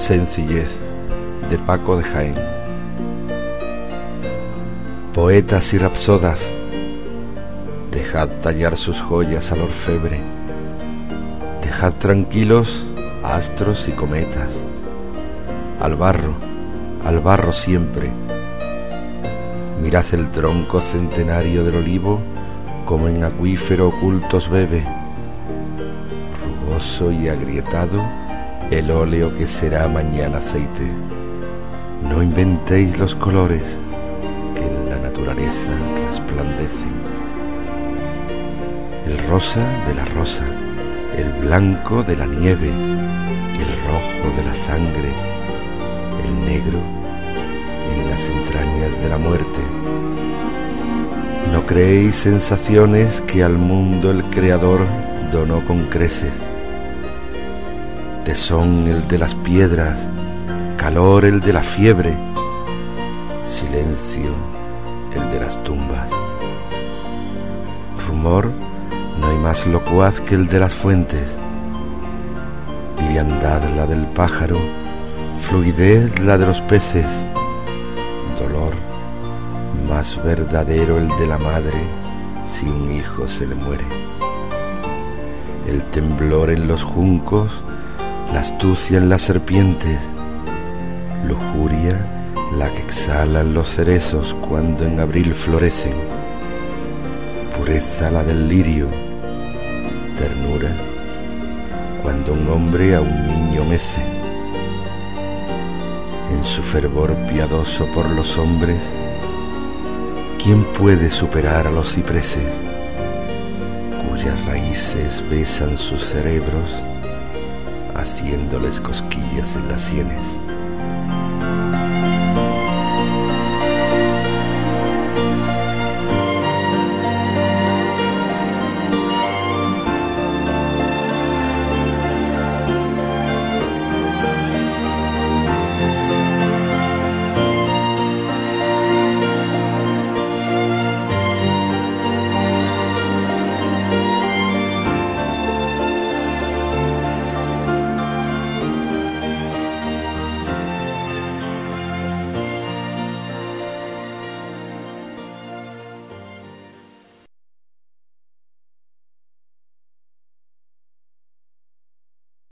Sencillez, de Paco de Jaén. Poetas y rapsodas, dejad tallar sus joyas al orfebre, dejad tranquilos astros y cometas, al barro siempre. Mirad el tronco centenario del olivo, como en acuífero ocultos bebe, rugoso y agrietado el óleo que será mañana aceite. No inventéis los colores que en la naturaleza resplandecen. El rosa de la rosa, el blanco de la nieve, el rojo de la sangre, el negro en las entrañas de la muerte. No creéis sensaciones que al mundo el Creador donó con creces. Tesón el de las piedras, calor el de la fiebre, silencio el de las tumbas. Rumor no hay más locuaz que el de las fuentes, liviandad la del pájaro, fluidez la de los peces, dolor más verdadero el de la madre si un hijo se le muere. El temblor en los juncos, la astucia en las serpientes, lujuria la que exhalan los cerezos cuando en abril florecen, pureza la del lirio, ternura cuando un hombre a un niño mece. En su fervor piadoso por los hombres, ¿quién puede superar a los cipreses, cuyas raíces besan sus cerebros, haciéndoles cosquillas en las sienes?